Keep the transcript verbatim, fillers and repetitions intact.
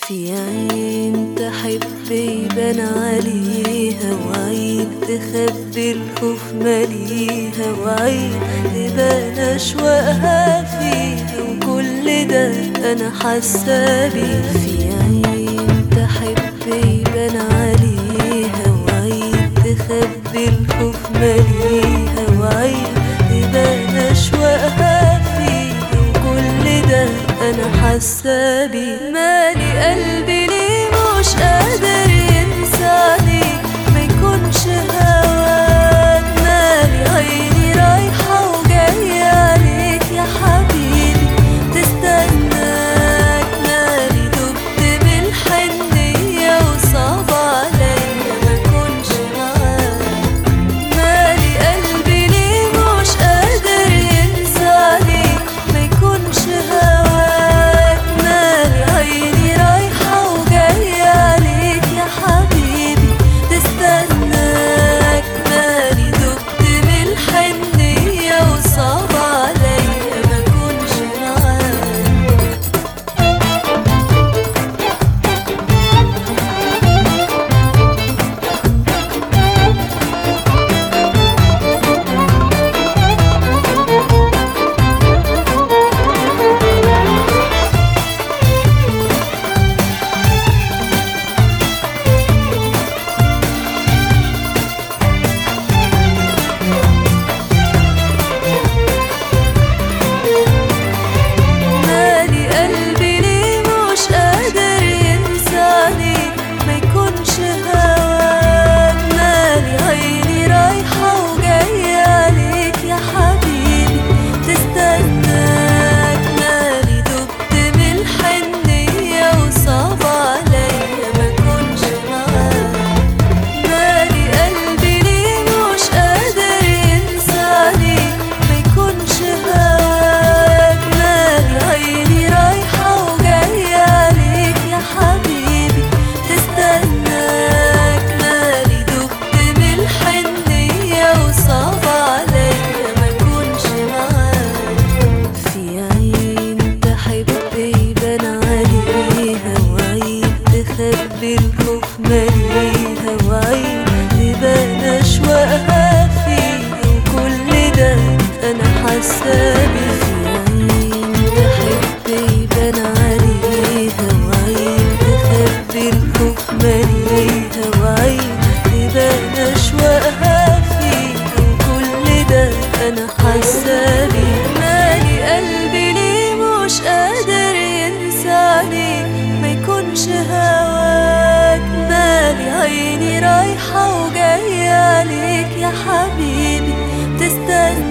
في عين تحب يبان عليها، وعين تخبي الخوف ماليها، وعين تبان أشواقها فيها، وكل ده أنا حاسة بيه. في عين تحب يبان عليها، وعين تخبي الخوف ماليها، وعين تبان أشواقها فيها، وكل ده أنا حاسة بيه. مالي قلبي ليه مش قادر ينساني، ما يكونش هواك. مالي عيني رايحة وجاية عليك يا حبيبي تستناك. مالي دبت بالحنية وصعب عليا ما كونش معاك. مالي قلبي ليه مش قادر ينساني، ما يكونش هواك. مالي عيني رايحة وجاية عليك يا حبيبي تستناك. مالي دبت بالحنية وصعب عليا ما كونش معاك. مالي قلبي ليه مش قادر ينساني، ما يكونش هواك. مالي عيني رايحة وجاية عليك يا حبيبي تستناك. مالي دبت بالحنية وصعب عليا ما كونش معاك. مالي قلبي ليه مش قادر ينساني، ما يكونش هواك. مالي عيني رايحة وجاية عليك يا حبيبي تستناك. مالي دبت بالحنية وصعب عليا ما كونش معاك. في عين تحب يبان عليها، وعين تخبي الخوف ماليها، وعين تبان أشواقها فيها، وكل ده أنا حاسة بيه. في عين تحب يبان عليها، وعين تخبي الخوف ماليها، وعين تبان أشواقها فيها، وكل ده أنا حاسة بيه. مالي قلبي ليه مش قادر ينساني، ما يكونش هواك. مالي عيني رايحة وجاية عليك يا حبيبي تستنى